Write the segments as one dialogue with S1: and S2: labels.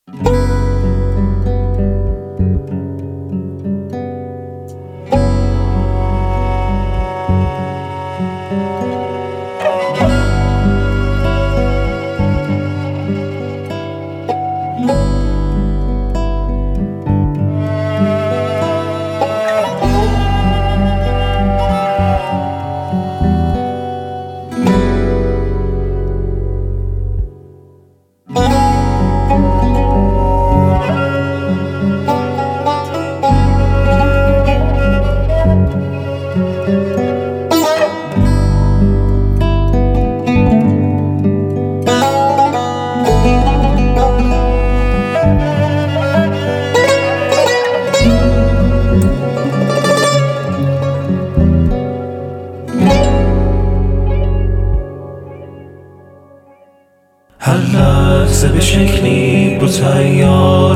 S1: هر لحظه به شکلی رو تیار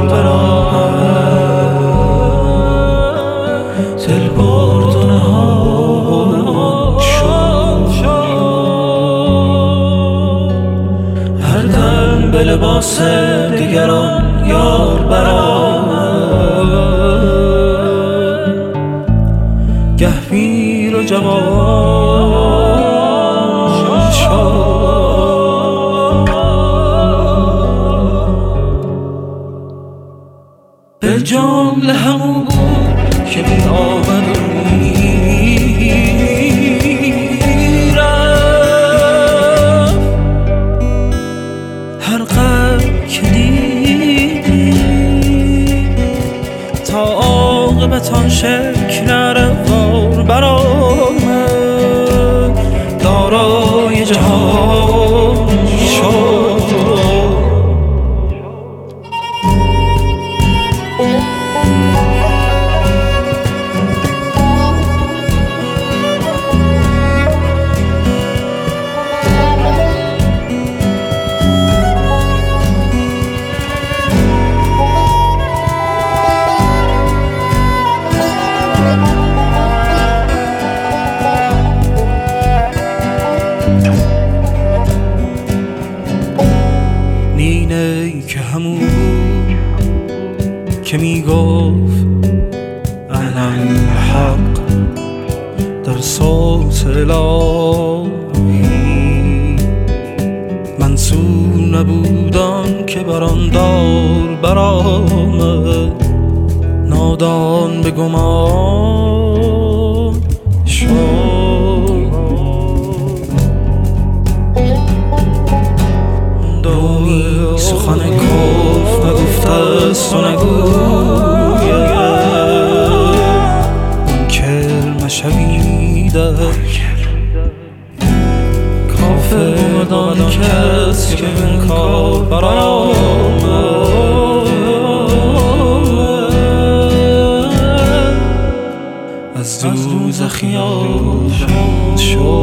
S1: برآمد، دل برد و نهان شد. هر دم به لباس دیگران یار برآمد، گه پیر و جوان شد. به جمله همون بود که می آمد و میرفت، هر قدر که دیدی تا عاقبت آن شکل روار برآمد، دارای جهان شد. نینه که همون بود که میگفت انالحق در صوت الهی، منصور نبودن که بر آن دار برآمد، نادان به گمان شد. سخن کف نگفته است و نگوید، منکر مشویده کافر دان کس که این کار برآمد، از دوزخیان شد.